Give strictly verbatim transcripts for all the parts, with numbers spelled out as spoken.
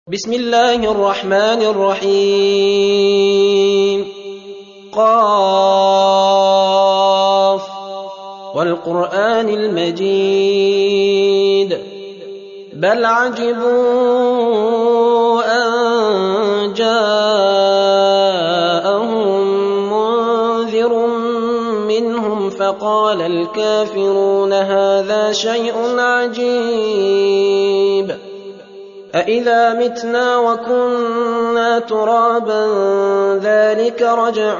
بسم الله الرحمن الرحيم قاف والقرآن المجيد بل عجبوا أن جاءهم منذر منهم فقال الكافرون هذا شيء عجيب أإذا متنا وكنا ترابا ذلك رجع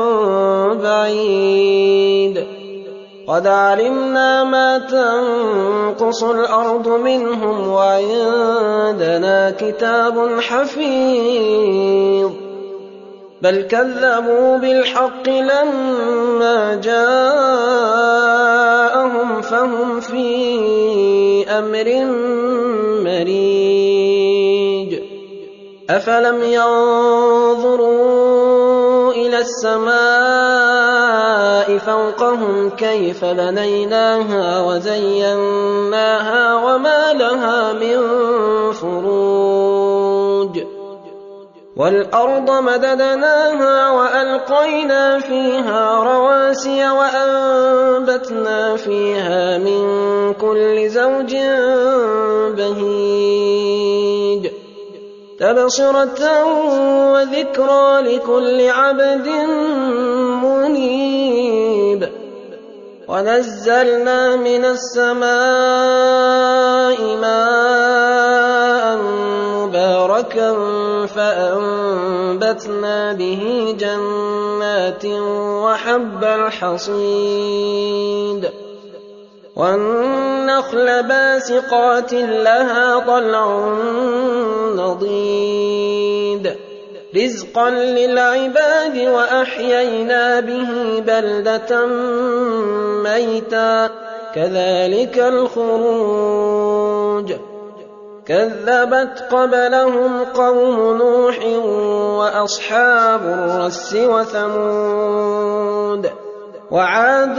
بعيد قد علمنا ما تنقص الأرض منهم وعندنا كتاب حفيظ بل كذبوا بالحق لما جاءهم فهم في أمر مريج أفلم ينظروا إلى السماء فوقهم كيف بنيناها وزيناها وما لها من فروج والأرض مددناها وألقينا فيها رواسي وأنبتنا فيها من كل زوج بهيج تبصرة وذكرى لكل عبد منيب ونزلنا من السماء ماء مباركا فأنبتنا به جنات وحب الحصيد والنخل باسقات لها طلع نضيد رزقا للعباد وأحيينا به بلدة ميتا كذلك الخروج كذبت قبلهم قوم نوح وأصحاب الرس وثمود وعاد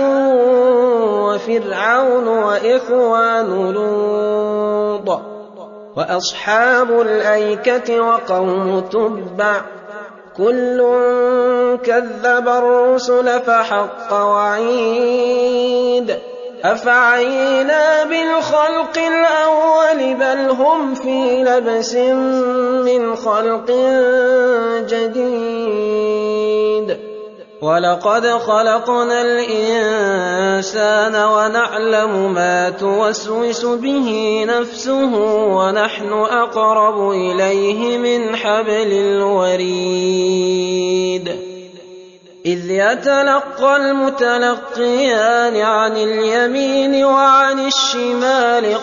وفرعون وإخوان لوط وأصحاب الأيكة وقوم تبع كل كذب الرسل فحق وعيد أفعينا بالخلق الأول بل هم في لبس من خلق جديد ولقد خلقنا الإنسان ونعلم ما توسوس به نفسه ونحن أقرب إليه من حبل الوريد إذ يتلقى المتلقيان عن اليمين وعن الشمال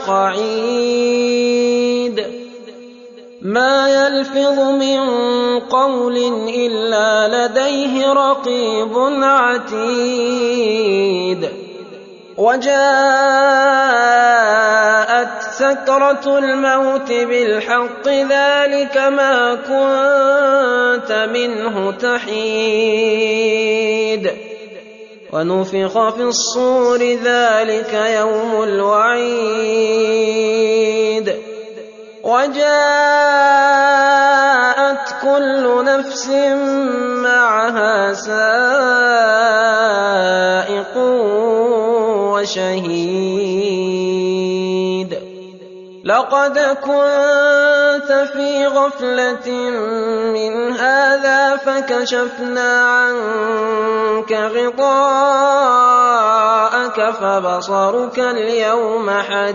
قعيد ما يلفظ من قول إلا لديه رقيب عتيد وجاءت سكرة الموت بالحق ذلك ما كنت منه تحيد ونفخ في الصور ذلك يوم الوعيد وجاءت كل نفس معها سائق وشهيد لقد كنت في غفلة من هذا فكشفنا عنك غطاءك فبصرك اليوم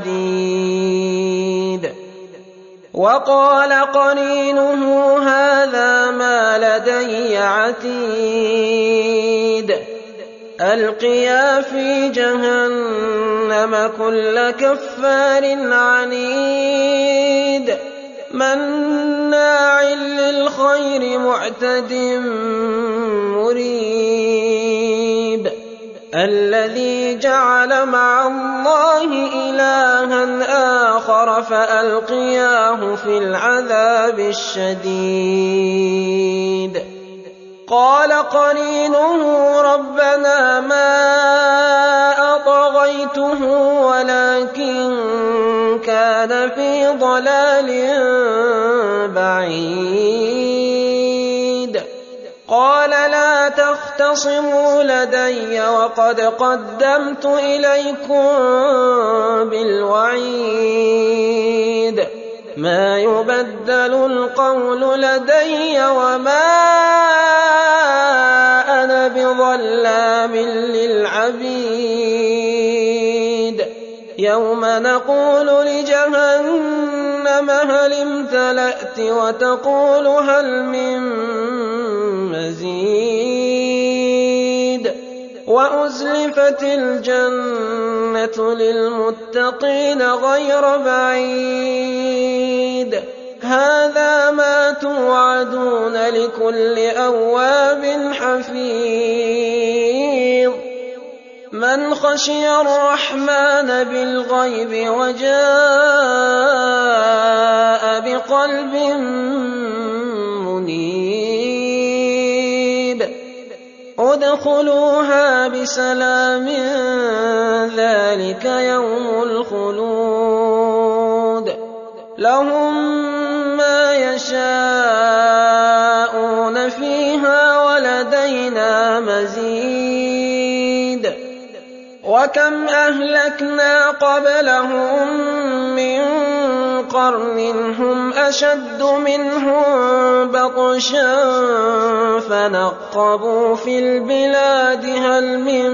حديد وقال قرينه هذا ما لدي عتيد ألقيا في جهنم كل كفار عنيد مناع للخير معتد مريب الذي جعل مع الله إلها آخر فألقياه في العذاب الشديد قال قرينه ربنا ما أطغيته ولكن كان في ضلال بَعِيدٍ قَالَ لَا تَخْتَصِمُوا لَدَيَّ وَقَدْ قَدَّمْتُ إِلَيْكُم بِالْوَعِيدِ مَا يُبَدَّلُ الْقَوْلُ لَدَيَّ وَمَا أَنَا بِظَلَّامٍ لِّلْعَبِيدِ يَوْمَ نَقُولُ لِجَهَنَّمَ هَلِ امْتَلَأْتِ وَتَقُولُ هَلْ مِن مَّزِيدٍ وَأُزْلِفَتِ الْجَنَّةُ لِلْمُتَّقِينَ غَيْرَ بَعِيدٍ هَٰذَا مَا تُوعَدُونَ لِكُلِّ أَوَّابٍ حَفِيظٍ مَنْ خَشِيَ الرَّحْمَٰنَ بِالْغَيْبِ وَجَاءَ بِقَلْبٍ مُّنِيبٍ ادْخُلُوهَا بِسَلَامٍ ذَٰلِكَ يَوْمُ الْخُلُودِ لَهُم مَّا يَشَاءُونَ فِيهَا وَلَدَيْنَا مَزِيدٌ وَكَمْ أَهْلَكْنَا قَبْلَهُم مِّن قَرْنٍ هُمْ أَشَدُّ مِنْهُم بَطْشًا فَنَقَّبُوا فِي الْبِلَادِ هَلْ مِن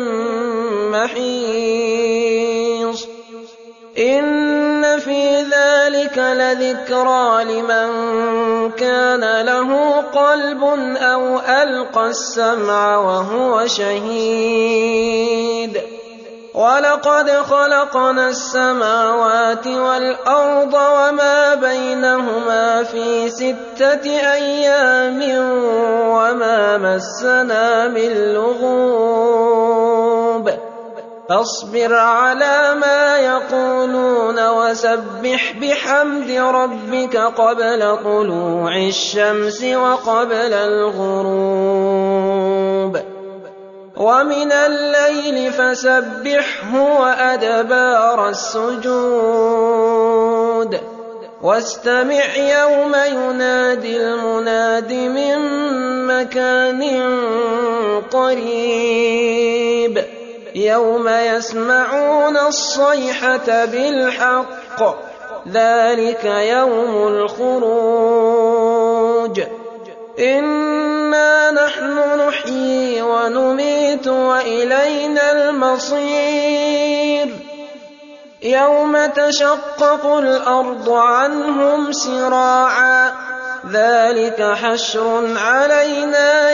مَّحِيصٍ إِنَّ فِي ذَلِكَ لَذِكْرَىٰ لِمَن كَانَ لَهُ قَلْبٌ أَوْ أَلْقَى السَّمْعَ وَهُوَ شَهِيدٌ وَلَقَدْ خَلَقْنَا السَّمَاوَاتِ وَالْأَرْضَ وَمَا بَيْنَهُمَا فِي سِتَّةِ أَيَّامٍ وَمَا مَسَّنَا مِن لُّغُوبٍ فاصبر على ما يقولون وسبح بحمد ربك قبل طلوع الشمس وقبل الغروب ومن الليل فسبحه وأدبار السجود واستمع يوم ينادي المناد من مكان قريب يوم يسمعون الصيحة بالحق ذلك يوم الخروج إنا نحن نحيي ونميت وإلينا المصير يوم تشقق الأرض عنهم سراعا ذلك حشر علينا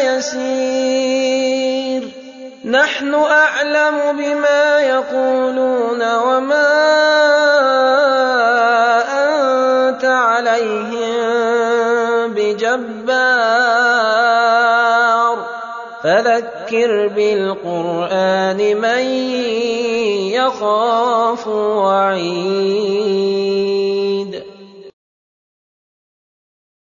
يسير نحن أعلم بما يقولون وما أنت عليهم بجبار فذكر بالقرآن من يخاف وعيد